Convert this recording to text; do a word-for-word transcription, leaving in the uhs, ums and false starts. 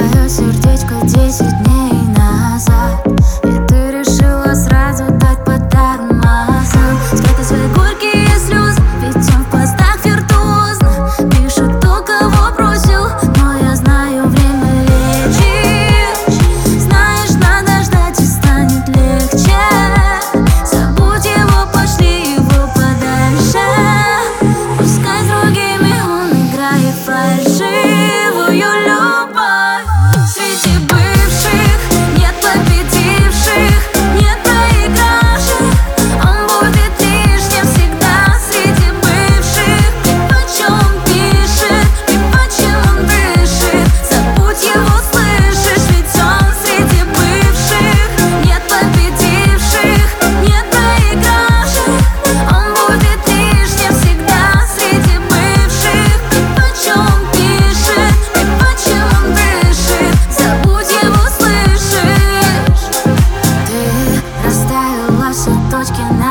твое сердечко десять дней назад, и ты решила сразу дать по тормозам. Спрятать свои горькие слезы, ведь он в постах виртуозно пишет то, кого бросил. Но я знаю, время лечит. Знаешь, надо ждать, и станет легче. Забудь его, пошли его подальше. Пускай с другими он играет фальшивую любовь. Среди бывших нет победивших, нет проигравших. Он будет лишним всегда среди бывших. Ты почем пишет, ты почем он дышит. Забудь его, слышишь, ведь он среди бывших. Нет победивших, нет проигравших. Он будет лишним всегда среди бывших. Ты почем пишет, ты почем он дышит. Забудь его, слышишь. Ты расставила все точки на